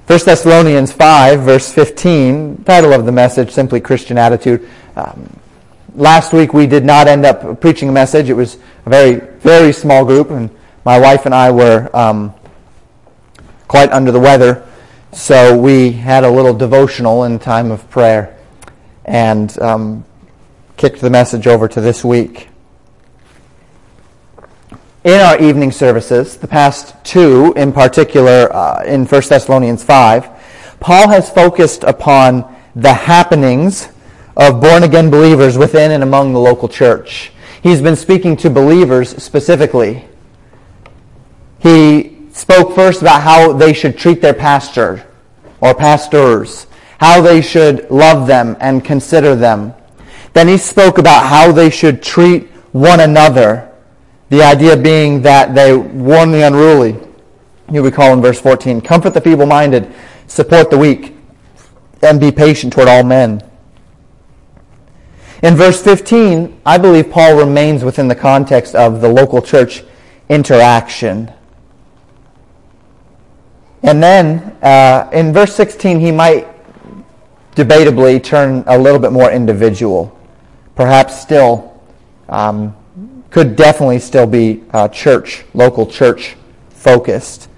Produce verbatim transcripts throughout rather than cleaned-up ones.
First Thessalonians five, verse fifteen, title of the message, simply Christian Attitude. Um, last week we did not end up preaching a message. It was a very, very small group, and my wife and I were um, quite under the weather, so we had a little devotional in time of prayer and um, kicked the message over to this week. In our evening services, the past two in particular, uh, in First Thessalonians five, Paul has focused upon the happenings of born-again believers within and among the local church. He's been speaking to believers specifically. He spoke first about how they should treat their pastor or pastors, how they should love them and consider them. Then he spoke about how they should treat one another. The idea being that they warn the unruly. You recall in verse fourteen, comfort the feeble-minded, support the weak, and be patient toward all men. In verse fifteen, I believe Paul remains within the context of the local church interaction. And then, uh, in verse sixteen, he might debatably turn a little bit more individual. Perhaps still... Um, could definitely still be uh, church, local church focused.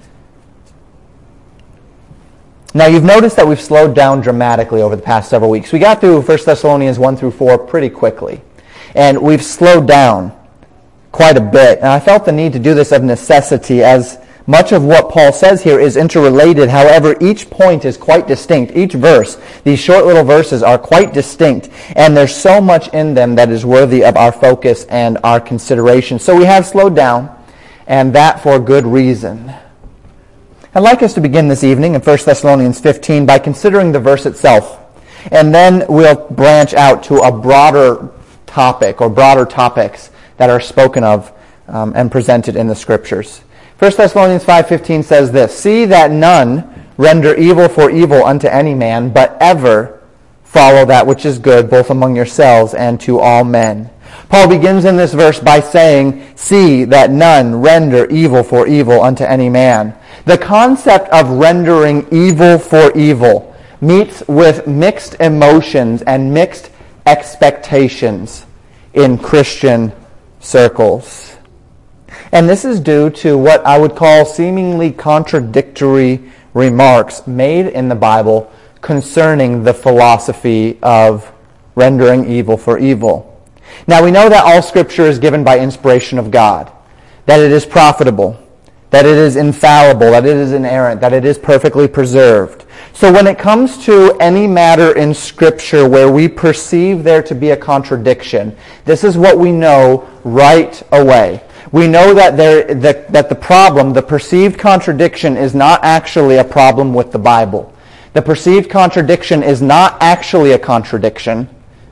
Now you've noticed that we've slowed down dramatically over the past several weeks. We got through First Thessalonians one through four pretty quickly. And we've slowed down quite a bit. And I felt the need to do this of necessity, as much of what Paul says here is interrelated. However, each point is quite distinct. Each verse, these short little verses, are quite distinct. And there's so much in them that is worthy of our focus and our consideration. So we have slowed down, and that for good reason. I'd like us to begin this evening in First Thessalonians fifteen by considering the verse itself. And then we'll branch out to a broader topic or broader topics that are spoken of um, and presented in the Scriptures. First Thessalonians five fifteen says this, see that none render evil for evil unto any man, but ever follow that which is good, both among yourselves and to all men. Paul begins in this verse by saying, see that none render evil for evil unto any man. The concept of rendering evil for evil meets with mixed emotions and mixed expectations in Christian circles. And this is due to what I would call seemingly contradictory remarks made in the Bible concerning the philosophy of rendering evil for evil. Now we know that all Scripture is given by inspiration of God, that it is profitable, that it is infallible, that it is inerrant, that it is perfectly preserved. So when it comes to any matter in Scripture where we perceive there to be a contradiction, this is what we know right away. We know that there that, that the problem, the perceived contradiction, is not actually a problem with the Bible. The perceived contradiction is not actually a contradiction.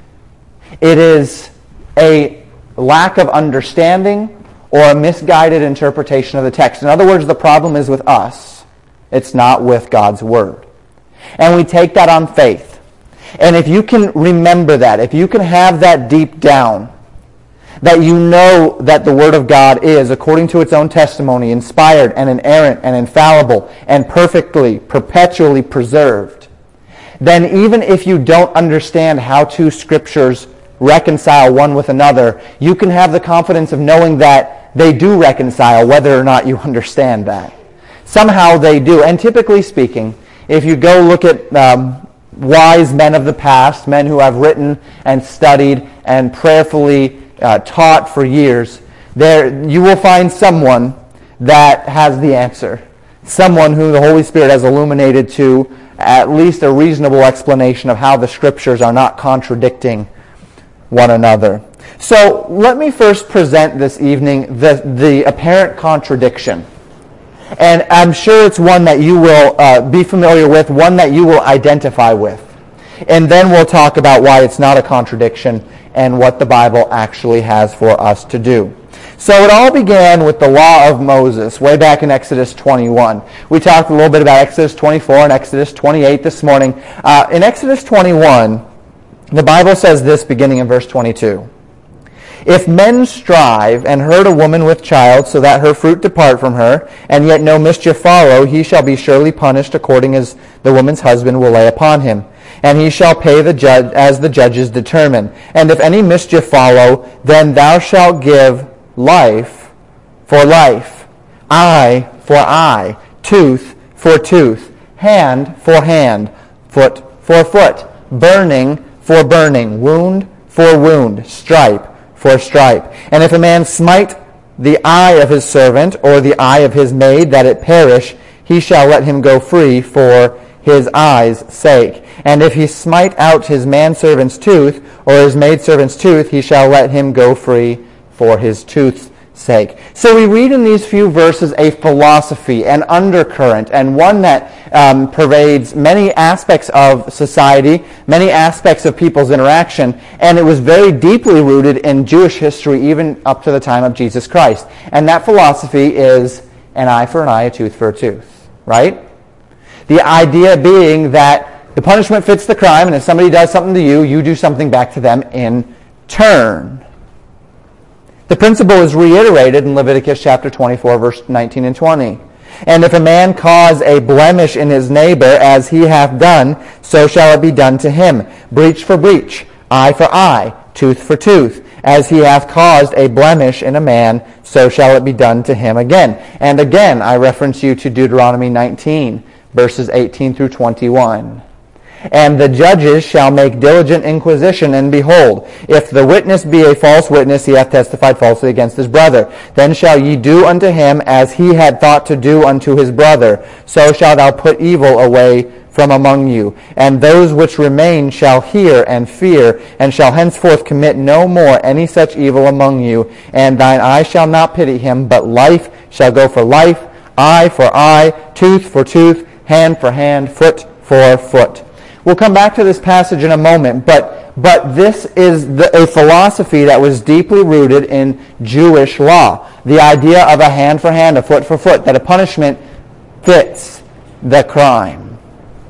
It is a lack of understanding or a misguided interpretation of the text. In other words, the problem is with us. It's not with God's Word. And we take that on faith. And if you can remember that, if you can have that deep down, that you know that the Word of God is, according to its own testimony, inspired and inerrant and infallible and perfectly, perpetually preserved, then even if you don't understand how two Scriptures reconcile one with another, you can have the confidence of knowing that they do reconcile, whether or not you understand that. Somehow they do. And typically speaking, if you go look at um, wise men of the past, men who have written and studied and prayerfully Uh, taught for years, there you will find someone that has the answer. Someone who the Holy Spirit has illuminated to at least a reasonable explanation of how the Scriptures are not contradicting one another. So let me first present this evening the, the apparent contradiction. And I'm sure it's one that you will uh, be familiar with, one that you will identify with. And then we'll talk about why it's not a contradiction and what the Bible actually has for us to do. So it all began with the law of Moses, way back in Exodus twenty-one. We talked a little bit about Exodus twenty-four and Exodus twenty-eight this morning. Uh, in Exodus twenty-one, the Bible says this beginning in verse twenty-two. If men strive and hurt a woman with child, so that her fruit depart from her, and yet no mischief follow, he shall be surely punished according as the woman's husband will lay upon him. And he shall pay the judge as the judges determine. And if any mischief follow, then thou shalt give life for life, eye for eye, tooth for tooth, hand for hand, foot for foot, burning for burning, wound for wound, stripe for stripe. And if a man smite the eye of his servant or the eye of his maid, that it perish, he shall let him go free for his eye's sake. And if he smite out his manservant's tooth or his maidservant's tooth, he shall let him go free for his tooth's sake. So we read in these few verses a philosophy, an undercurrent, and one that um, pervades many aspects of society, many aspects of people's interaction, and it was very deeply rooted in Jewish history even up to the time of Jesus Christ. And that philosophy is an eye for an eye, a tooth for a tooth, right? The idea being that the punishment fits the crime, and if somebody does something to you, you do something back to them in turn. The principle is reiterated in Leviticus chapter twenty-four, verse nineteen and twenty. And if a man cause a blemish in his neighbor, as he hath done, so shall it be done to him. Breach for breach, eye for eye, tooth for tooth. As he hath caused a blemish in a man, so shall it be done to him again. And again, I reference you to Deuteronomy nineteen, verses eighteen through twenty-one. And the judges shall make diligent inquisition, and behold, if the witness be a false witness, he hath testified falsely against his brother. Then shall ye do unto him as he had thought to do unto his brother. So shalt thou put evil away from among you. And those which remain shall hear and fear, and shall henceforth commit no more any such evil among you. And thine eye shall not pity him, but life shall go for life, eye for eye, tooth for tooth, hand for hand, foot for foot. We'll come back to this passage in a moment, but but this is the, a philosophy that was deeply rooted in Jewish law. The idea of a hand for hand, a foot for foot, that a punishment fits the crime.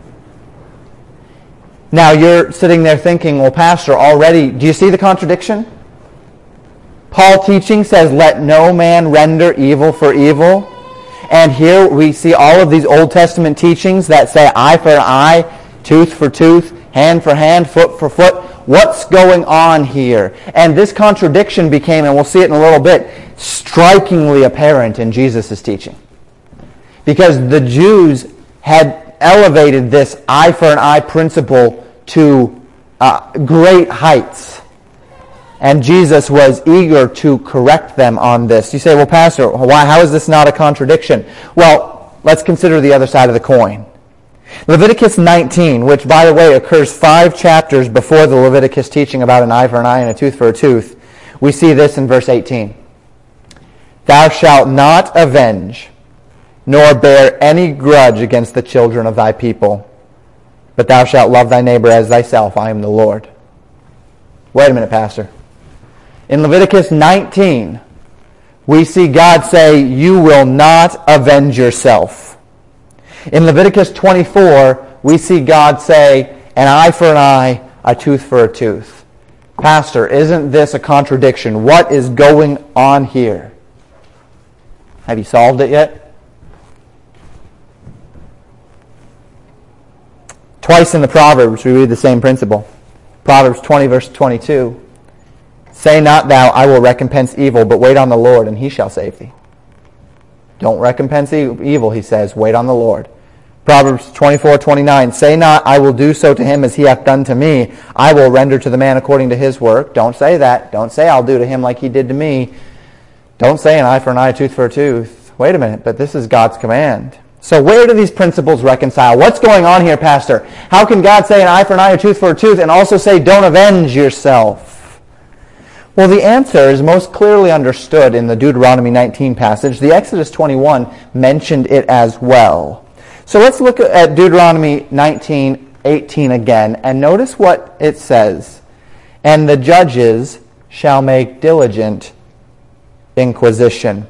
Now you're sitting there thinking, well, Pastor, already, do you see the contradiction? Paul teaching says, let no man render evil for evil. And here we see all of these Old Testament teachings that say eye for eye, tooth for tooth, hand for hand, foot for foot. What's going on here? And this contradiction became, and we'll see it in a little bit, strikingly apparent in Jesus' teaching. Because the Jews had elevated this eye for an eye principle to uh, great heights. And Jesus was eager to correct them on this. You say, well, Pastor, why? How is this not a contradiction? Well, let's consider the other side of the coin. Leviticus nineteen, which, by the way, occurs five chapters before the Leviticus teaching about an eye for an eye and a tooth for a tooth, we see this in verse eighteen. Thou shalt not avenge, nor bear any grudge against the children of thy people, but thou shalt love thy neighbor as thyself. I am the Lord. Wait a minute, Pastor. In Leviticus nineteen, we see God say, you will not avenge yourself. In Leviticus twenty-four, we see God say, an eye for an eye, a tooth for a tooth. Pastor, isn't this a contradiction? What is going on here? Have you solved it yet? Twice in the Proverbs, we read the same principle. Proverbs twenty, verse twenty-two. Say not thou, I will recompense evil, but wait on the Lord, and he shall save thee. Don't recompense evil, he says. Wait on the Lord. Proverbs twenty-four, twenty-nine. Say not, I will do so to him as he hath done to me. I will render to the man according to his work. Don't say that. Don't say I'll do to him like he did to me. Don't say an eye for an eye, a tooth for a tooth. Wait a minute, but this is God's command. So where do these principles reconcile? What's going on here, Pastor? How can God say an eye for an eye, a tooth for a tooth, and also say don't avenge yourself? Well, the answer is most clearly understood in the Deuteronomy nineteen passage. The Exodus twenty-one mentioned it as well. So let's look at Deuteronomy nineteen, eighteen again, and notice what it says. And the judges shall make diligent inquisition.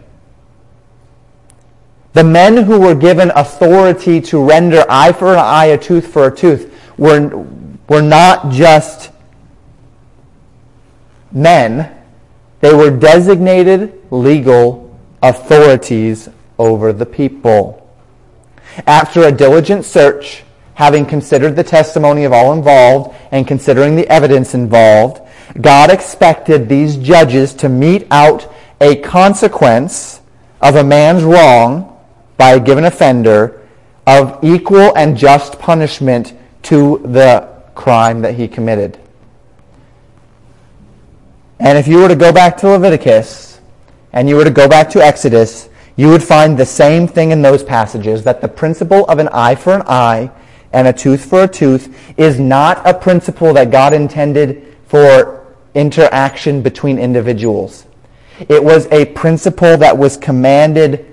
The men who were given authority to render eye for an eye, a tooth for a tooth, were, were not just men. They were designated legal authorities over the people. After a diligent search, having considered the testimony of all involved and considering the evidence involved, God expected these judges to mete out a consequence of a man's wrong by a given offender of equal and just punishment to the crime that he committed. And if you were to go back to Leviticus and you were to go back to Exodus, you would find the same thing in those passages, that the principle of an eye for an eye and a tooth for a tooth is not a principle that God intended for interaction between individuals. It was a principle that was commanded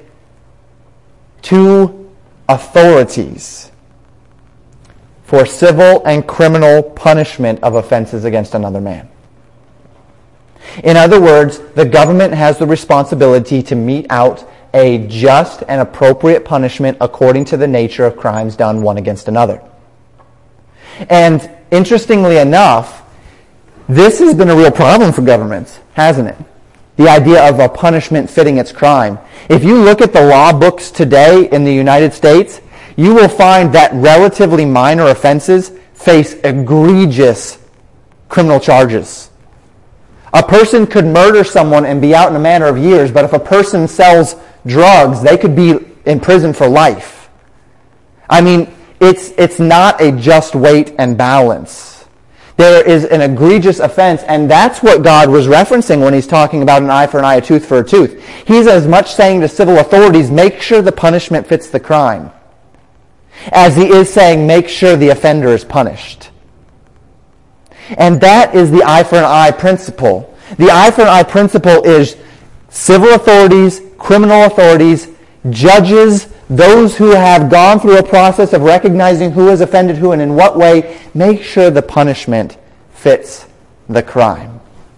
to authorities for civil and criminal punishment of offenses against another man. In other words, the government has the responsibility to mete out a just and appropriate punishment according to the nature of crimes done one against another. And interestingly enough, this has been a real problem for governments, hasn't it? The idea of a punishment fitting its crime. If you look at the law books today in the United States, you will find that relatively minor offenses face egregious criminal charges. A person could murder someone and be out in a matter of years, but if a person sells drugs, they could be in prison for life. I mean, it's it's not a just weight and balance. There is an egregious offense, and that's what God was referencing when he's talking about an eye for an eye, a tooth for a tooth. He's as much saying to civil authorities, make sure the punishment fits the crime, as he is saying, make sure the offender is punished. And that is the eye for an eye principle. The eye for an eye principle is civil authorities, criminal authorities, judges, those who have gone through a process of recognizing who has offended who and in what way, make sure the punishment fits the crime.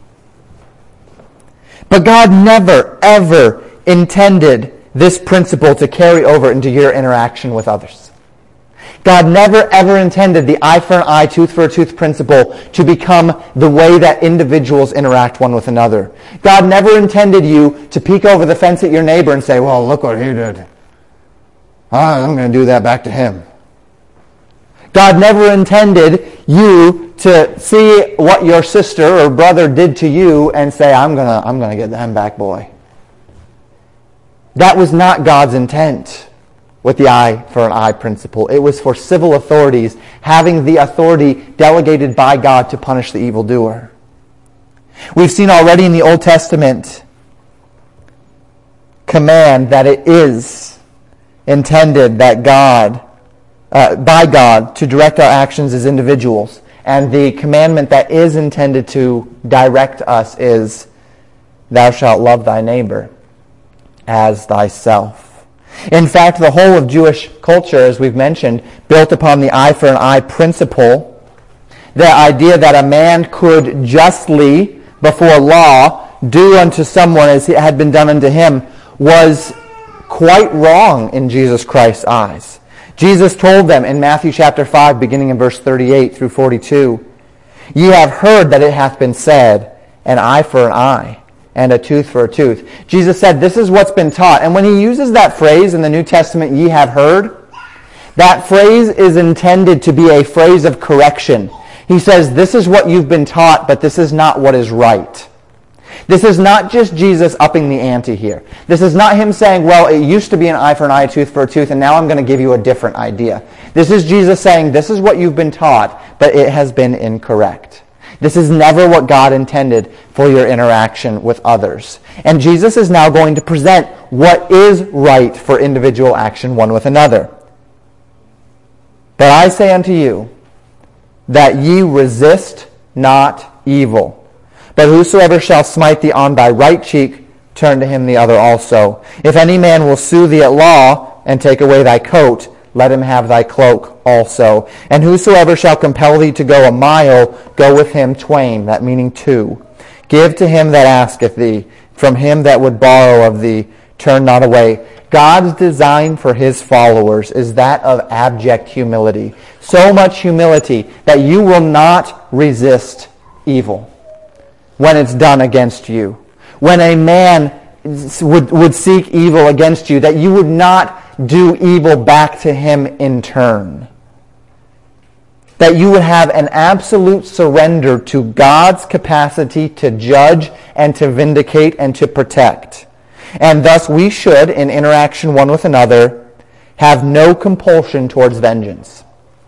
But God never, ever intended this principle to carry over into your interaction with others. God never, ever intended the eye for an eye, tooth for a tooth principle to become the way that individuals interact one with another. God never intended you to peek over the fence at your neighbor and say, well, look what he did. I'm going to do that back to him. God never intended you to see what your sister or brother did to you and say, I'm going to, I'm going to get them back, boy. That was not God's intent with the eye for an eye principle. It was for civil authorities having the authority delegated by God to punish the evildoer. We've seen already in the Old Testament command that it is intended that God, uh, by God, to direct our actions as individuals. And the commandment that is intended to direct us is, thou shalt love thy neighbor as thyself. In fact, the whole of Jewish culture, as we've mentioned, built upon the eye for an eye principle. The idea that a man could justly, before law, do unto someone as it had been done unto him was quite wrong in Jesus Christ's eyes. Jesus told them in Matthew chapter five, beginning in verse thirty-eight through forty-two, ye have heard that it hath been said, an eye for an eye, and a tooth for a tooth. Jesus said, this is what's been taught. And when he uses that phrase in the New Testament, ye have heard, that phrase is intended to be a phrase of correction. He says, this is what you've been taught, but this is not what is right. This is not just Jesus upping the ante here. This is not him saying, well, it used to be an eye for an eye, a tooth for a tooth, and now I'm going to give you a different idea. This is Jesus saying, this is what you've been taught, but it has been incorrect. This is never what God intended for your interaction with others. And Jesus is now going to present what is right for individual action one with another. But I say unto you, that ye resist not evil. But whosoever shall smite thee on thy right cheek, turn to him the other also. If any man will sue thee at law, and take away thy coat, let him have thy cloak also. And whosoever shall compel thee to go a mile, go with him twain, that meaning two. Give to him that asketh thee, from him that would borrow of thee, turn not away. God's design for his followers is that of abject humility. So much humility that you will not resist evil when it's done against you. when a man would, would seek evil against you, that you would not do evil back to him in turn. That you would have an absolute surrender to God's capacity to judge and to vindicate and to protect. And thus we should, in interaction one with another, have no compulsion towards vengeance.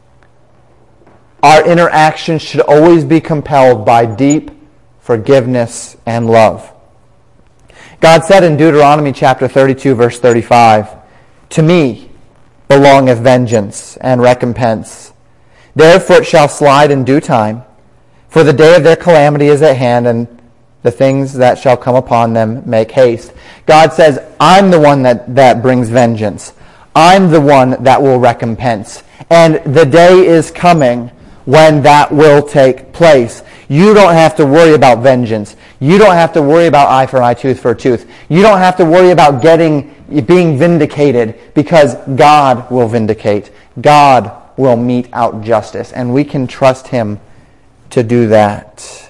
Our interactions should always be compelled by deep forgiveness and love. God said in Deuteronomy chapter thirty-two, verse thirty-five, "To me belongeth vengeance and recompense. Their foot shall slide in due time, for the day of their calamity is at hand, and the things that shall come upon them make haste." God says, I'm the one that, that brings vengeance. I'm the one that will recompense. And the day is coming when that will take place. You don't have to worry about vengeance. You don't have to worry about eye for an eye, tooth for a tooth. You don't have to worry about getting being vindicated, because God will vindicate. God will mete out justice, and we can trust him to do that.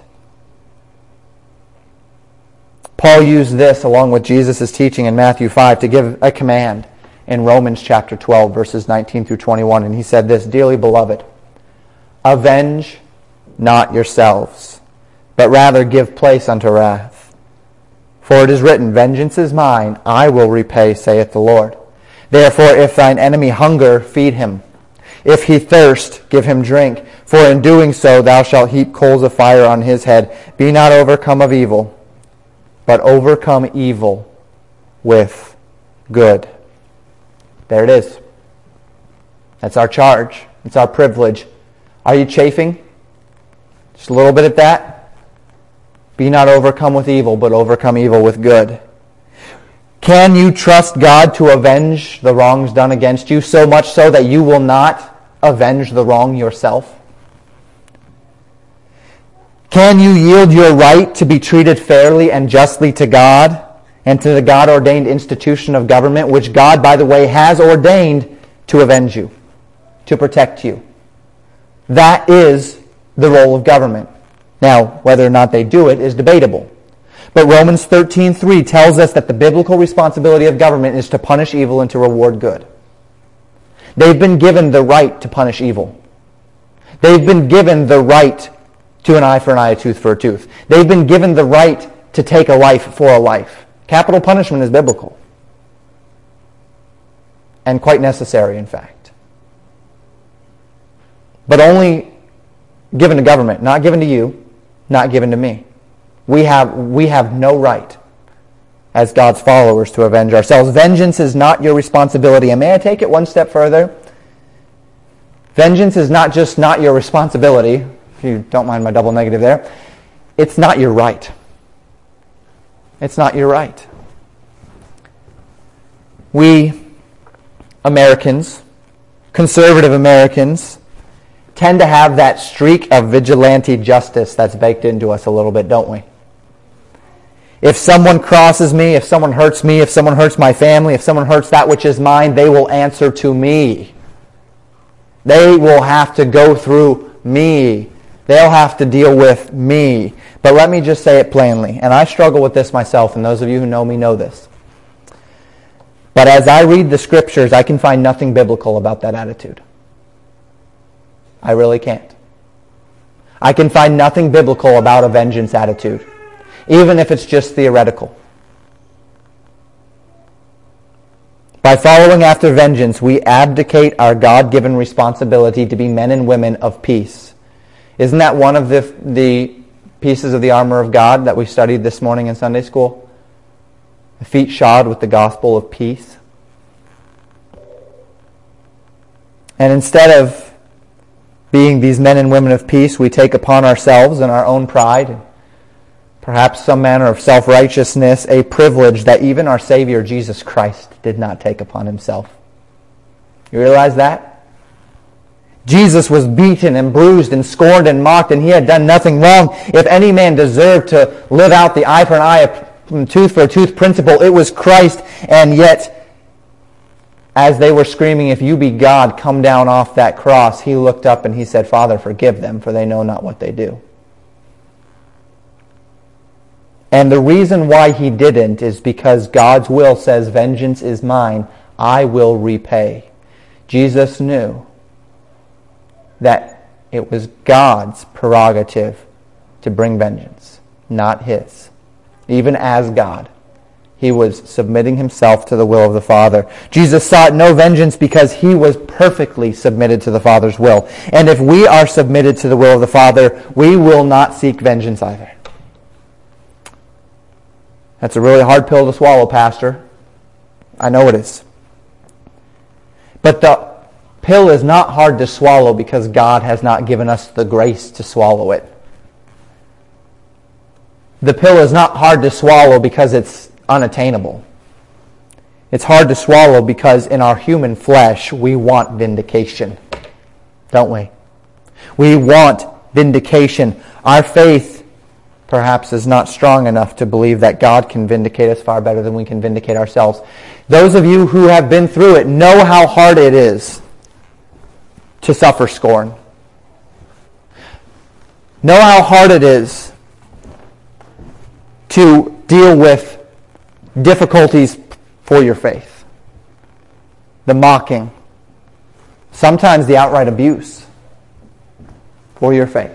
Paul used this along with Jesus' teaching in Matthew five to give a command in Romans chapter twelve, verses nineteen through twenty-one. And he said this, "Dearly beloved, avenge not yourselves, but rather give place unto wrath. For it is written, Vengeance is mine, I will repay, saith the Lord. Therefore, if thine enemy hunger, feed him. If he thirst, give him drink. For in doing so thou shalt heap coals of fire on his head. Be not overcome of evil, but overcome evil with good." There it is. That's our charge. It's our privilege. Are you chafing? Just a little bit at that? Be not overcome with evil, but overcome evil with good. Can you trust God to avenge the wrongs done against you, so much so that you will not avenge the wrong yourself? Can you yield your right to be treated fairly and justly to God and to the God-ordained institution of government, which God, by the way, has ordained to avenge you, to protect you? That is the role of government. Now, whether or not they do it is debatable. But Romans thirteen three tells us that the biblical responsibility of government is to punish evil and to reward good. They've been given the right to punish evil. They've been given the right to an eye for an eye, a tooth for a tooth. They've been given the right to take a life for a life. Capital punishment is biblical. And quite necessary, in fact. But only given to government, not given to you, not given to me. We have, we have no right as God's followers to avenge ourselves. Vengeance is not your responsibility. And may I take it one step further? Vengeance is not just not your responsibility, if you don't mind my double negative there. It's not your right. It's not your right. We Americans, conservative Americans, tend to have that streak of vigilante justice that's baked into us a little bit, don't we? If someone crosses me, if someone hurts me, if someone hurts my family, if someone hurts that which is mine, they will answer to me. They will have to go through me. They'll have to deal with me. But let me just say it plainly, and I struggle with this myself, and those of you who know me know this. But as I read the Scriptures, I can find nothing biblical about that attitude. I really can't. I can find nothing biblical about a vengeance attitude, even if it's just theoretical. By following after vengeance, we abdicate our God-given responsibility to be men and women of peace. Isn't that one of the, the pieces of the armor of God that we studied this morning in Sunday school? The feet shod with the gospel of peace. And instead of being these men and women of peace, we take upon ourselves in our own pride, and perhaps some manner of self-righteousness, a privilege that even our Savior Jesus Christ did not take upon himself. You realize that? Jesus was beaten and bruised and scorned and mocked, and he had done nothing wrong. If any man deserved to live out the eye for an eye, a tooth for a tooth principle, it was Christ. And yet, as they were screaming, "If you be God, come down off that cross," he looked up and he said, "Father, forgive them, for they know not what they do." And the reason why he didn't is because God's will says, vengeance is mine, I will repay. Jesus knew that it was God's prerogative to bring vengeance, not his. Even as God, he was submitting himself to the will of the Father. Jesus sought no vengeance because he was perfectly submitted to the Father's will. And if we are submitted to the will of the Father, we will not seek vengeance either. That's a really hard pill to swallow, Pastor. I know it is. But the pill is not hard to swallow because God has not given us the grace to swallow it. The pill is not hard to swallow because it's unattainable. It's hard to swallow because in our human flesh we want vindication, don't we? We want vindication. Our faith perhaps is not strong enough to believe that God can vindicate us far better than we can vindicate ourselves. Those of you who have been through it know how hard it is to suffer scorn. Know how hard it is to deal with difficulties for your faith. The mocking. Sometimes the outright abuse for your faith.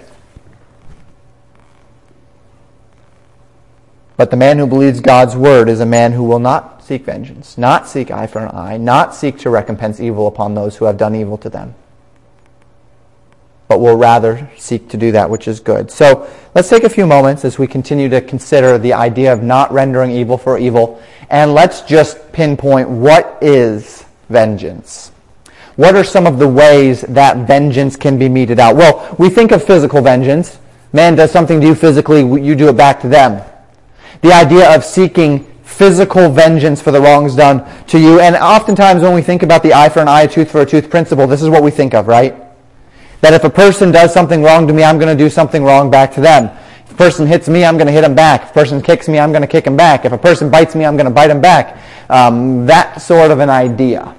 But the man who believes God's word is a man who will not seek vengeance, not seek eye for an eye, not seek to recompense evil upon those who have done evil to them, but will rather seek to do that which is good. So let's take a few moments as we continue to consider the idea of not rendering evil for evil, and let's just pinpoint what is vengeance. What are some of the ways that vengeance can be meted out? Well, we think of physical vengeance. Man does something to you physically, you do it back to them. The idea of seeking physical vengeance for the wrongs done to you. And oftentimes when we think about the eye for an eye, a tooth for a tooth principle, this is what we think of, right? That if a person does something wrong to me, I'm going to do something wrong back to them. If a person hits me, I'm going to hit him back. If a person kicks me, I'm going to kick him back. If a person bites me, I'm going to bite him back. Um, that sort of an idea.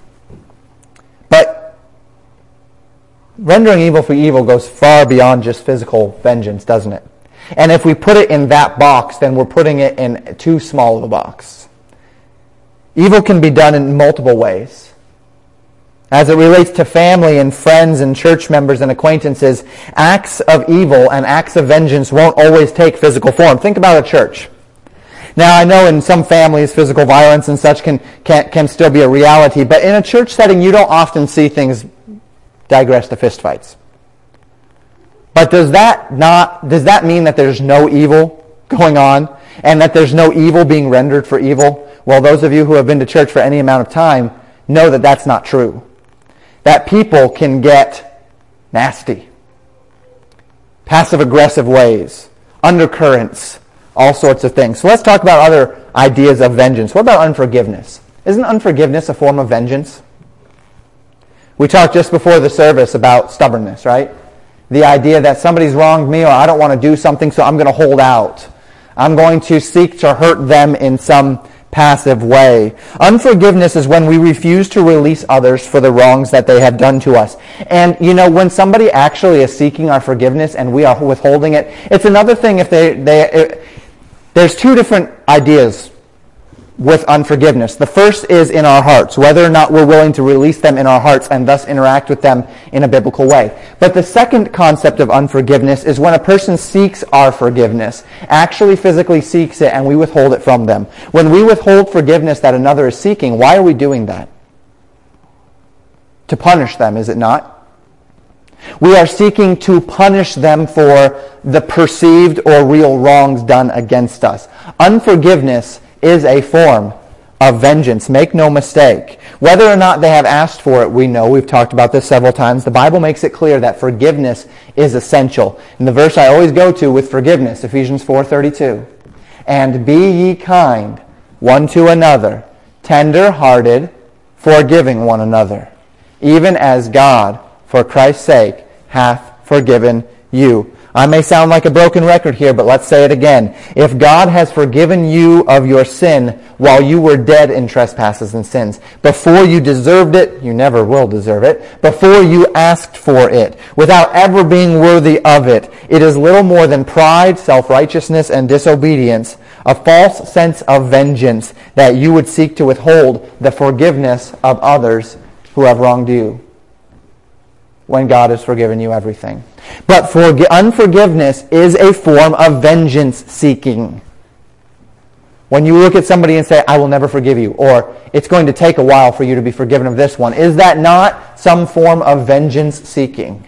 But rendering evil for evil goes far beyond just physical vengeance, doesn't it? And if we put it in that box, then we're putting it in too small of a box. Evil can be done in multiple ways. As it relates to family and friends and church members and acquaintances, acts of evil and acts of vengeance won't always take physical form. Think about a church. Now, I know in some families, physical violence and such can, can, can still be a reality, but in a church setting, you don't often see things digress to fistfights. But does that not, does that mean that there's no evil going on and that there's no evil being rendered for evil? Well, those of you who have been to church for any amount of time know that that's not true. That people can get nasty, passive-aggressive ways, undercurrents, all sorts of things. So let's talk about other ideas of vengeance. What about unforgiveness? Isn't unforgiveness a form of vengeance? We talked just before the service about stubbornness, right? The idea that somebody's wronged me or I don't want to do something, so I'm going to hold out. I'm going to seek to hurt them in some passive way. Unforgiveness is when we refuse to release others for the wrongs that they have done to us. And, you know, when somebody actually is seeking our forgiveness and we are withholding it, it's another thing if they... they it, there's two different ideas with unforgiveness. The first is in our hearts, whether or not we're willing to release them in our hearts and thus interact with them in a biblical way. But the second concept of unforgiveness is when a person seeks our forgiveness, actually physically seeks it, and we withhold it from them. When we withhold forgiveness that another is seeking, why are we doing that? To punish them, is it not? We are seeking to punish them for the perceived or real wrongs done against us. Unforgiveness is a form of vengeance. Make no mistake. Whether or not they have asked for it, we know. We've talked about this several times. The Bible makes it clear that forgiveness is essential. And the verse I always go to with forgiveness, Ephesians four thirty-two. And be ye kind one to another, tender-hearted, forgiving one another, even as God, for Christ's sake, hath forgiven you. I may sound like a broken record here, but let's say it again. If God has forgiven you of your sin while you were dead in trespasses and sins, before you deserved it, you never will deserve it, before you asked for it, without ever being worthy of it, it is little more than pride, self-righteousness, and disobedience, a false sense of vengeance that you would seek to withhold the forgiveness of others who have wronged you, when God has forgiven you everything. But for unforgiveness is a form of vengeance seeking. When you look at somebody and say, I will never forgive you, or it's going to take a while for you to be forgiven of this one, is that not some form of vengeance seeking?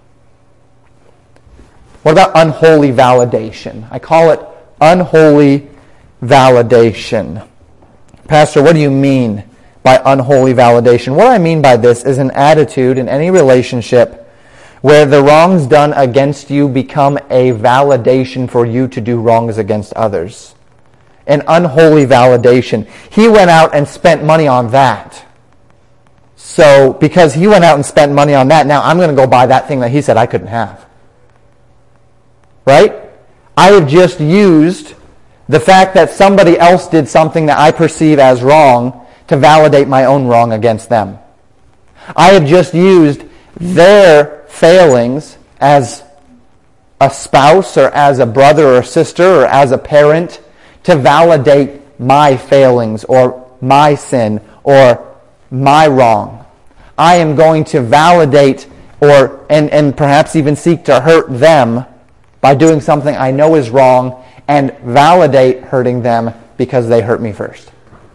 What about unholy validation? I call it unholy validation. Pastor, what do you mean by unholy validation? What I mean by this is an attitude in any relationship where the wrongs done against you become a validation for you to do wrongs against others. An unholy validation. He went out and spent money on that. So, because he went out and spent money on that, now I'm going to go buy that thing that he said I couldn't have. Right? I have just used the fact that somebody else did something that I perceive as wrong to validate my own wrong against them. I have just used their failings as a spouse or as a brother or sister or as a parent to validate my failings or my sin or my wrong. I am going to validate or and, and perhaps even seek to hurt them by doing something I know is wrong and validate hurting them because they hurt me first.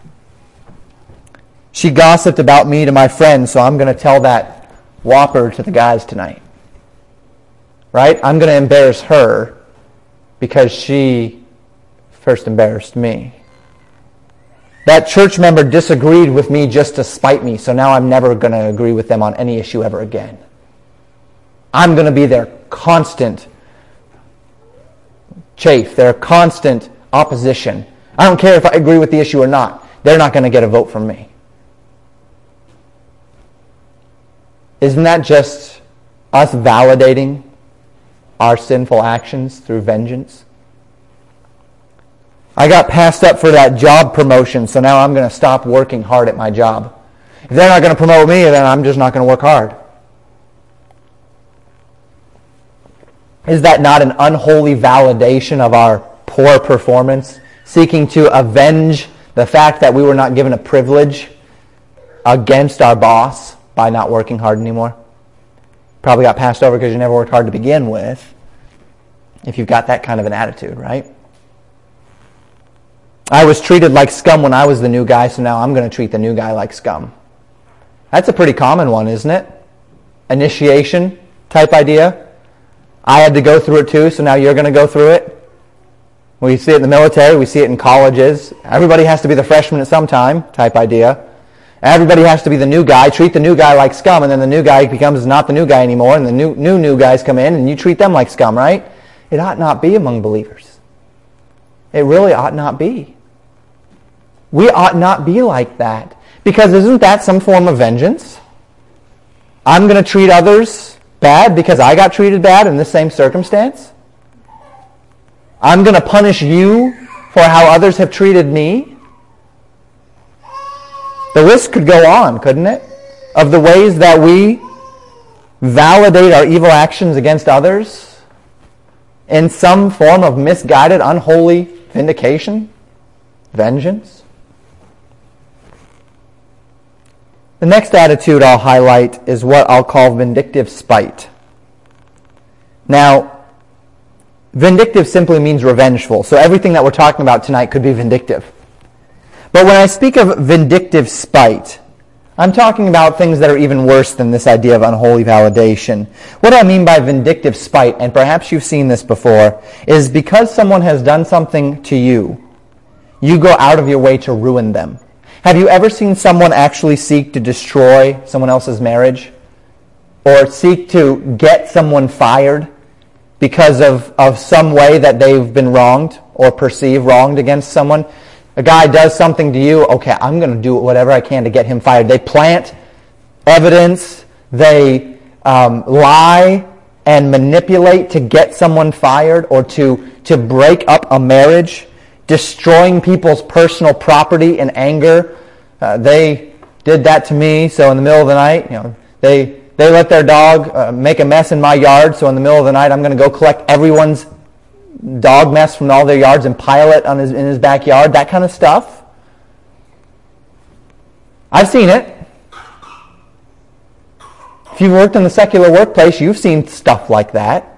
She gossiped about me to my friends, so I'm going to tell that whopper to the guys tonight. Right? I'm going to embarrass her because she first embarrassed me. That church member disagreed with me just to spite me, so now I'm never going to agree with them on any issue ever again. I'm going to be their constant chafe, their constant opposition. I don't care if I agree with the issue or not. They're not going to get a vote from me. Isn't that just us validating our sinful actions through vengeance? I got passed up for that job promotion, so now I'm going to stop working hard at my job. If they're not going to promote me, then I'm just not going to work hard. Is that not an unholy validation of our poor performance, seeking to avenge the fact that we were not given a privilege against our boss by not working hard anymore? Probably got passed over because you never worked hard to begin with, if you've got that kind of an attitude, right? I was treated like scum when I was the new guy, so now I'm going to treat the new guy like scum. That's a pretty common one, isn't it? Initiation type idea. I had to go through it too, so now you're going to go through it. We see it in the military, we see it in colleges. Everybody has to be the freshman at some time type idea. Everybody has to be the new guy. Treat the new guy like scum, and then the new guy becomes not the new guy anymore, and the new new new guys come in, and you treat them like scum, right? It ought not be among believers. It really ought not be. We ought not be like that. Because isn't that some form of vengeance? I'm going to treat others bad because I got treated bad in the same circumstance? I'm going to punish you for how others have treated me? The list could go on, couldn't it? Of the ways that we validate our evil actions against others in some form of misguided, unholy vindication, vengeance. The next attitude I'll highlight is what I'll call vindictive spite. Now, vindictive simply means revengeful, so everything that we're talking about tonight could be vindictive. But when I speak of vindictive spite, I'm talking about things that are even worse than this idea of unholy validation. What I mean by vindictive spite, and perhaps you've seen this before, is because someone has done something to you, you go out of your way to ruin them. Have you ever seen someone actually seek to destroy someone else's marriage? Or seek to get someone fired because of, of some way that they've been wronged or perceived wronged against someone? A guy does something to you, okay, I'm going to do whatever I can to get him fired. They plant evidence, they um, lie, and manipulate to get someone fired or to, to break up a marriage, destroying people's personal property in anger. Uh, they did that to me, so in the middle of the night, you know, they they let their dog uh, make a mess in my yard, so in the middle of the night I'm going to go collect everyone's dog mess from all their yards and pile it on his, in his backyard, that kind of stuff. I've seen it. If you've worked in the secular workplace, you've seen stuff like that.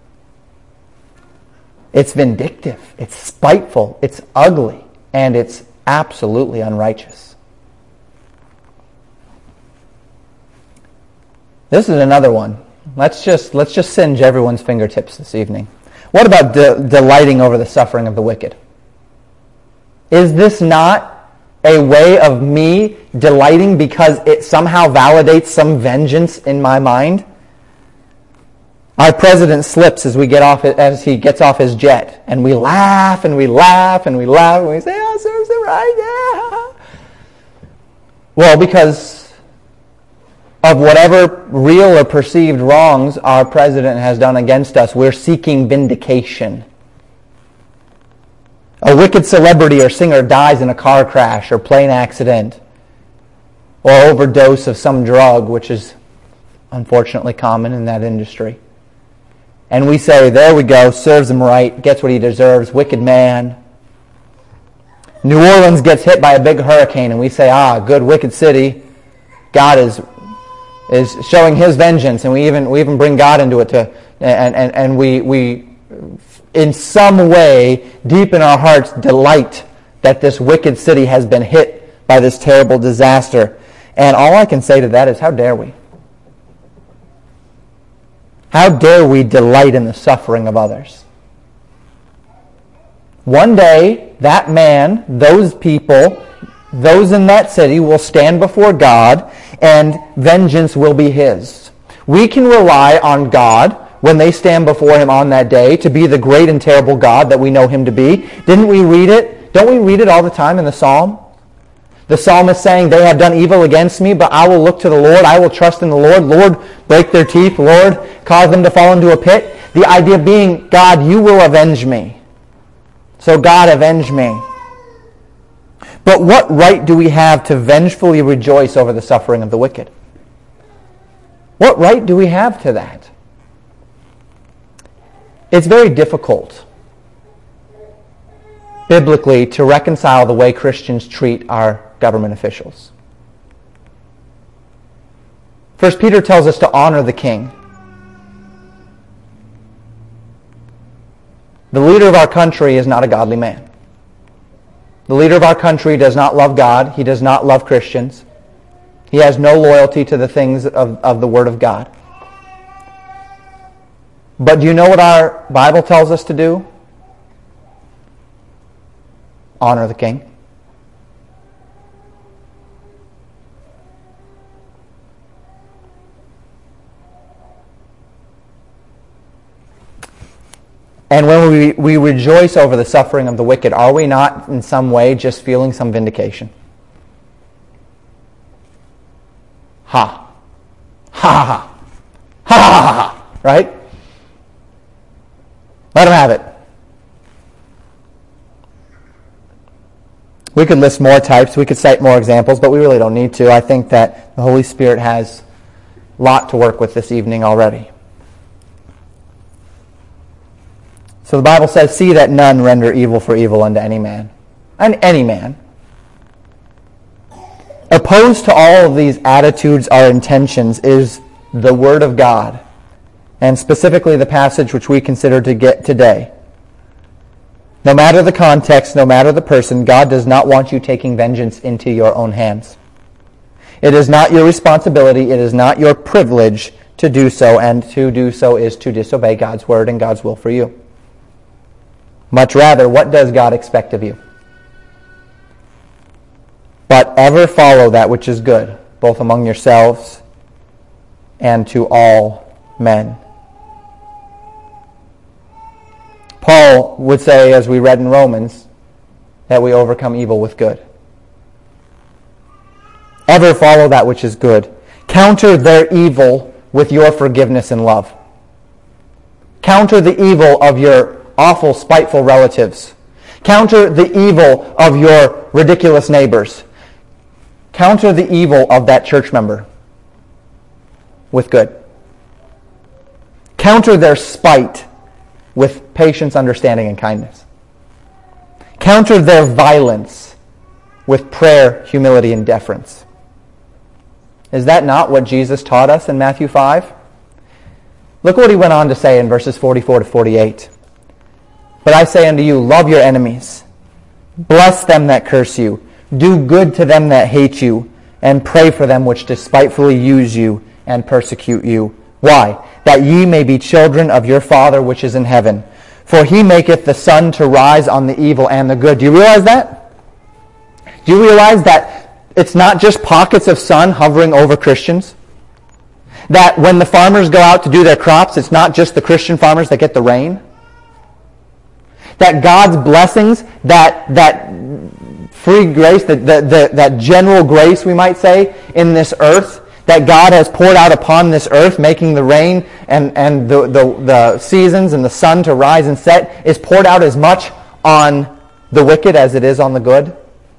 It's vindictive, it's spiteful, it's ugly, and it's absolutely unrighteous. This is another one. Let's just let's just singe everyone's fingertips this evening. What about de- delighting over the suffering of the wicked? Is this not a way of me delighting because it somehow validates some vengeance in my mind? Our president slips as we get off as he gets off his jet, and we laugh and we laugh and we laugh and we say, "Oh, serves him right, yeah." Well, because of whatever real or perceived wrongs our president has done against us, we're seeking vindication. A wicked celebrity or singer dies in a car crash or plane accident or overdose of some drug, which is unfortunately common in that industry. And we say, there we go, serves him right, gets what he deserves, wicked man. New Orleans gets hit by a big hurricane, and we say, ah, good, wicked city. God is is showing his vengeance, and we even we even bring God into it to and and, and we we in some way, deep in our hearts, delight that this wicked city has been hit by this terrible disaster. And all I can say to that is, how dare we? How dare we delight in the suffering of others? One day, that man, those people, those in that city will stand before God, and vengeance will be his. We can rely on God when they stand before him on that day to be the great and terrible God that we know him to be. Didn't we read it? Don't we read it all the time in the Psalm? The psalmist saying, they have done evil against me, but I will look to the Lord. I will trust in the Lord. Lord, break their teeth. Lord, cause them to fall into a pit. The idea being, God, you will avenge me. So God, avenge me. But what right do we have to vengefully rejoice over the suffering of the wicked? What right do we have to that? It's very difficult, biblically, to reconcile the way Christians treat our government officials. First Peter tells us to honor the king. The leader of our country is not a godly man. The leader of our country does not love God. He does not love Christians. He has no loyalty to the things of, of the Word of God. But do you know what our Bible tells us to do? Honor the king. And when we, we rejoice over the suffering of the wicked, are we not in some way just feeling some vindication? Ha. Ha ha ha. Ha ha ha ha. Right? Let them have it. We could list more types, we could cite more examples, but we really don't need to. I think that the Holy Spirit has a lot to work with this evening already. So the Bible says, see that none render evil for evil unto any man. And any man. Opposed to all of these attitudes or intentions is the Word of God, and specifically the passage which we consider to get today. No matter the context, no matter the person, God does not want you taking vengeance into your own hands. It is not your responsibility, it is not your privilege to do so, and to do so is to disobey God's word and God's will for you. Much rather, what does God expect of you? But ever follow that which is good, both among yourselves and to all men. Paul would say, as we read in Romans, that we overcome evil with good. Ever follow that which is good. Counter their evil with your forgiveness and love. Counter the evil of your awful, spiteful relatives. Counter the evil of your ridiculous neighbors. Counter the evil of that church member with good. Counter their spite with patience, understanding, and kindness. Counter their violence with prayer, humility, and deference. Is that not what Jesus taught us in Matthew five? Look what he went on to say in verses forty-four to forty-eight. But I say unto you, love your enemies. Bless them that curse you. Do good to them that hate you. And pray for them which despitefully use you and persecute you. Why? That ye may be children of your Father which is in heaven. For he maketh the sun to rise on the evil and the good. Do you realize that? Do you realize that it's not just pockets of sun hovering over Christians? That when the farmers go out to do their crops, it's not just the Christian farmers that get the rain? That God's blessings, that that free grace, that, that, that, that general grace, we might say, in this earth, that God has poured out upon this earth, making the rain and, and the, the, the seasons and the sun to rise and set, is poured out as much on the wicked as it is on the good?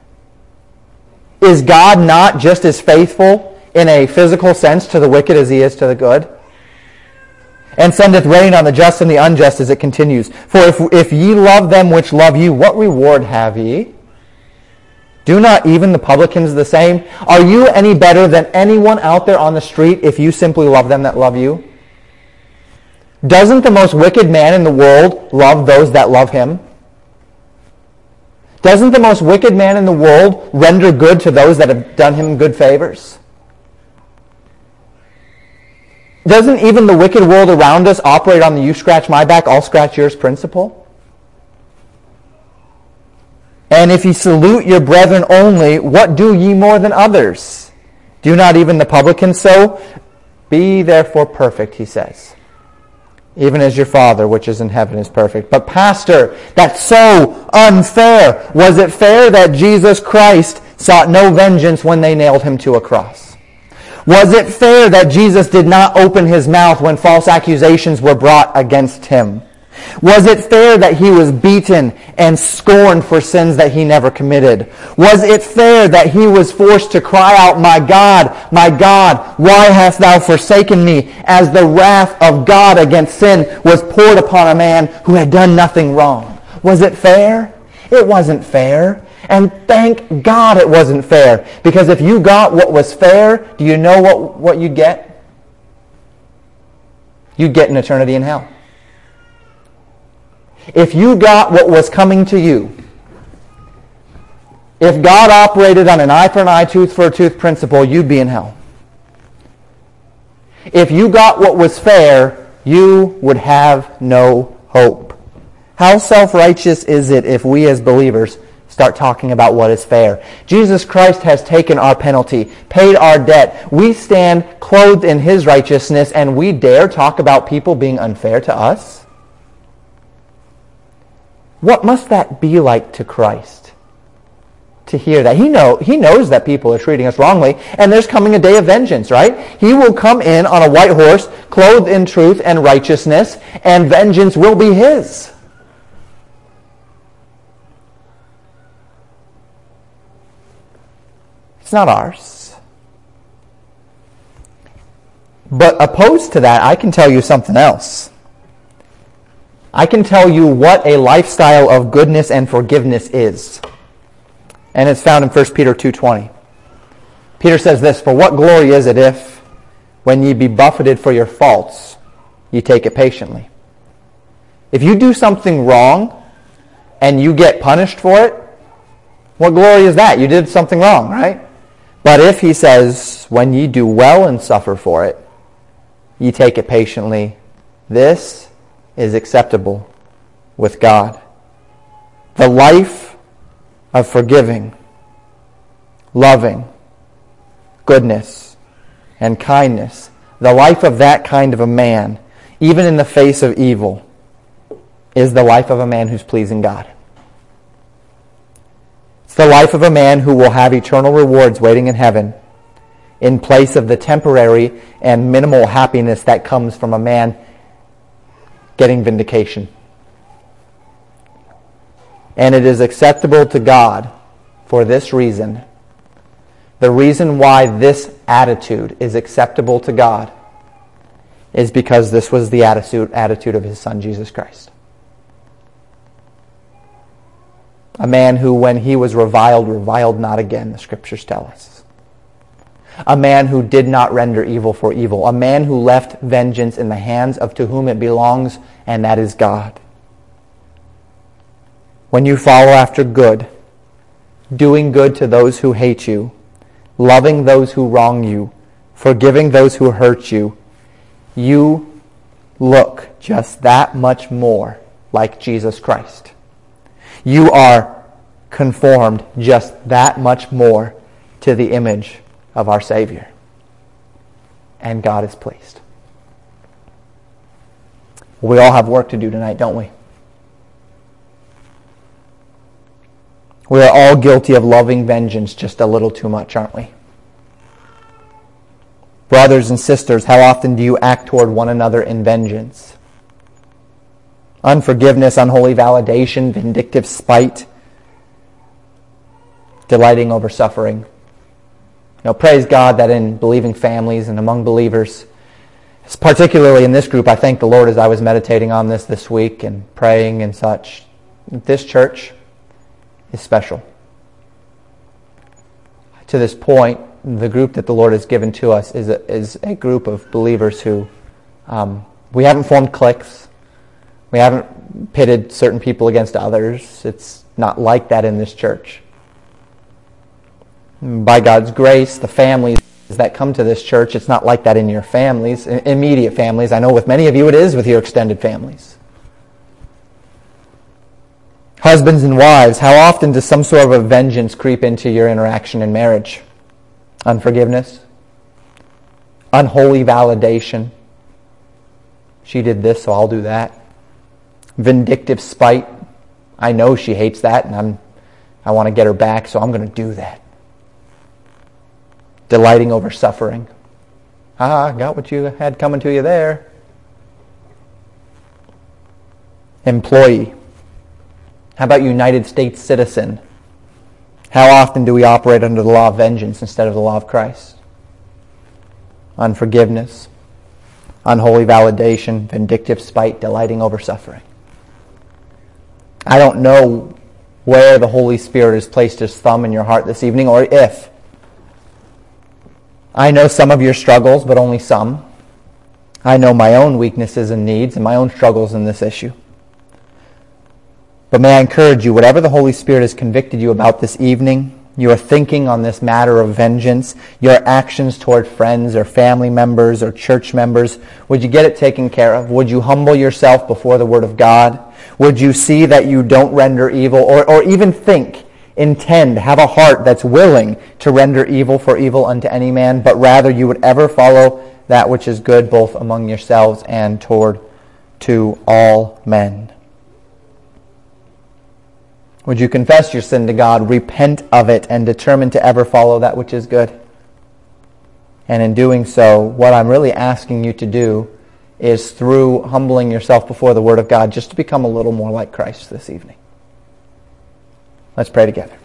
Is God not just as faithful in a physical sense to the wicked as he is to the good? And sendeth rain on the just and the unjust, as it continues. For if, if ye love them which love you, what reward have ye? Do not even the publicans the same? Are you any better than anyone out there on the street if you simply love them that love you? Doesn't the most wicked man in the world love those that love him? Doesn't the most wicked man in the world render good to those that have done him good favors? Doesn't even the wicked world around us operate on the you scratch my back, I'll scratch yours principle? And if ye salute your brethren only, what do ye more than others? Do not even the publicans so? Be therefore perfect, he says, even as your Father which is in heaven is perfect. But pastor, that's so unfair. Was it fair that Jesus Christ sought no vengeance when they nailed him to a cross? Was it fair that Jesus did not open his mouth when false accusations were brought against him? Was it fair that he was beaten and scorned for sins that he never committed? Was it fair that he was forced to cry out, my God, my God, why hast thou forsaken me? As the wrath of God against sin was poured upon a man who had done nothing wrong. Was it fair? It wasn't fair. And thank God it wasn't fair. Because if you got what was fair, do you know what, what you'd get? You'd get an eternity in hell. If you got what was coming to you, if God operated on an eye for an eye, tooth for a tooth principle, you'd be in hell. If you got what was fair, you would have no hope. How self-righteous is it if we as believers start talking about what is fair? Jesus Christ has taken our penalty, paid our debt. We stand clothed in his righteousness, and we dare talk about people being unfair to us? What must that be like to Christ? To hear that. He know he knows that people are treating us wrongly, and there's coming a day of vengeance, right? He will come in on a white horse, clothed in truth and righteousness, and vengeance will be his. It's not ours. But opposed to that, I can tell you something else. I can tell you what a lifestyle of goodness and forgiveness is. And it's found in First Peter two twenty. Peter says this, for what glory is it if, when ye be buffeted for your faults, ye take it patiently? If you do something wrong and you get punished for it, what glory is that? You did something wrong, right? But if, he says, when ye do well and suffer for it, ye take it patiently, this is acceptable with God. The life of forgiving, loving, goodness, and kindness, the life of that kind of a man, even in the face of evil, is the life of a man who's pleasing God. It's the life of a man who will have eternal rewards waiting in heaven in place of the temporary and minimal happiness that comes from a man getting vindication. And it is acceptable to God for this reason. The reason why this attitude is acceptable to God is because this was the attitude, attitude of His Son, Jesus Christ. A man who, when he was reviled, reviled not again, the Scriptures tell us. A man who did not render evil for evil. A man who left vengeance in the hands of to whom it belongs, and that is God. When you follow after good, doing good to those who hate you, loving those who wrong you, forgiving those who hurt you, you look just that much more like Jesus Christ. You are conformed just that much more to the image of our Savior. And God is pleased. We all have work to do tonight, don't we? We are all guilty of loving vengeance just a little too much, aren't we? Brothers and sisters, how often do you act toward one another in vengeance? Unforgiveness, unholy validation, vindictive spite, delighting over suffering. You know, praise God that in believing families and among believers, particularly in this group, I thank the Lord as I was meditating on this this week and praying and such. This church is special. To this point, the group that the Lord has given to us is a, is a group of believers who um, we haven't formed cliques. We haven't pitted certain people against others. It's not like that in this church. By God's grace, the families that come to this church, it's not like that in your families, immediate families. I know with many of you it is with your extended families. Husbands and wives, how often does some sort of a vengeance creep into your interaction in marriage? Unforgiveness, unholy validation. She did this, so I'll do that. Vindictive spite. I know she hates that, and I'm, I want to get her back, so I'm going to do that. Delighting over suffering. Ah, got what you had coming to you there. Employee. How about United States citizen? How often do we operate under the law of vengeance instead of the law of Christ? Unforgiveness, unholy validation, vindictive spite, delighting over suffering. I don't know where the Holy Spirit has placed His thumb in your heart this evening, or if. I know some of your struggles, but only some. I know my own weaknesses and needs and my own struggles in this issue. But may I encourage you, whatever the Holy Spirit has convicted you about this evening, your thinking on this matter of vengeance, your actions toward friends or family members or church members, would you get it taken care of? Would you humble yourself before the Word of God? Would you see that you don't render evil, or, or even think, intend, have a heart that's willing to render evil for evil unto any man, but rather you would ever follow that which is good both among yourselves and toward to all men? Would you confess your sin to God, repent of it, and determine to ever follow that which is good? And in doing so, what I'm really asking you to do is, through humbling yourself before the Word of God, just to become a little more like Christ this evening. Let's pray together.